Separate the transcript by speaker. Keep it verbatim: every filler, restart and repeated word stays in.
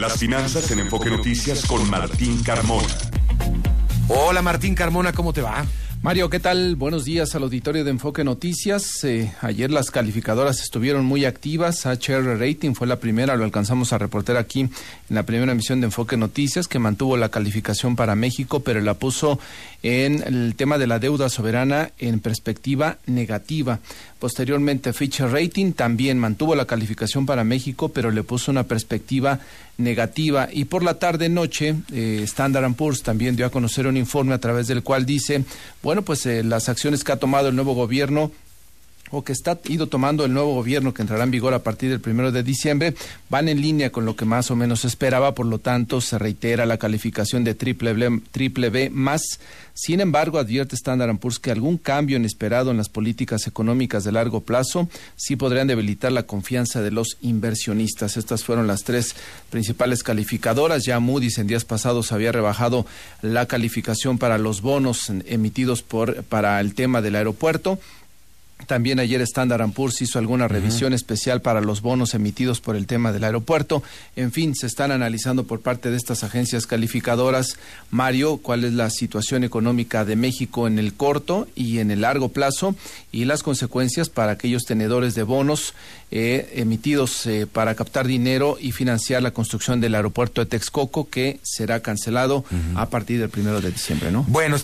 Speaker 1: Las finanzas en Enfoque Noticias con Martín Carmona.
Speaker 2: Hola Martín Carmona, ¿cómo te va?
Speaker 3: Mario, ¿qué tal? Buenos días al auditorio de Enfoque Noticias. Eh, ayer las calificadoras estuvieron muy activas. H R Rating fue la primera, lo alcanzamos a reportar aquí en la primera emisión de Enfoque Noticias, que mantuvo la calificación para México, pero la puso en el tema de la deuda soberana en perspectiva negativa. Posteriormente, Fitch Rating también mantuvo la calificación para México, pero le puso una perspectiva negativa. Y por la tarde-noche, eh, Standard and Poor's también dio a conocer un informe a través del cual dice, bueno, pues eh, las acciones que ha tomado el nuevo gobierno o que está ido tomando el nuevo gobierno, que entrará en vigor a partir del primero de diciembre, van en línea con lo que más o menos esperaba. Por lo tanto, se reitera la calificación de triple B, triple B más. Sin embargo, advierte Standard and Poor's que algún cambio inesperado en las políticas económicas de largo plazo sí podrían debilitar la confianza de los inversionistas. Estas fueron las tres principales calificadoras. Ya Moody's en días pasados había rebajado la calificación para los bonos emitidos por para el tema del aeropuerto. También ayer Standard and Poor's hizo alguna revisión uh-huh. especial para los bonos emitidos por el tema del aeropuerto. En fin, se están analizando por parte de estas agencias calificadoras, Mario, cuál es la situación económica de México en el corto y en el largo plazo y las consecuencias para aquellos tenedores de bonos eh, emitidos eh, para captar dinero y financiar la construcción del aeropuerto de Texcoco, que será cancelado uh-huh. a partir del primero de diciembre, ¿no?
Speaker 2: Bueno.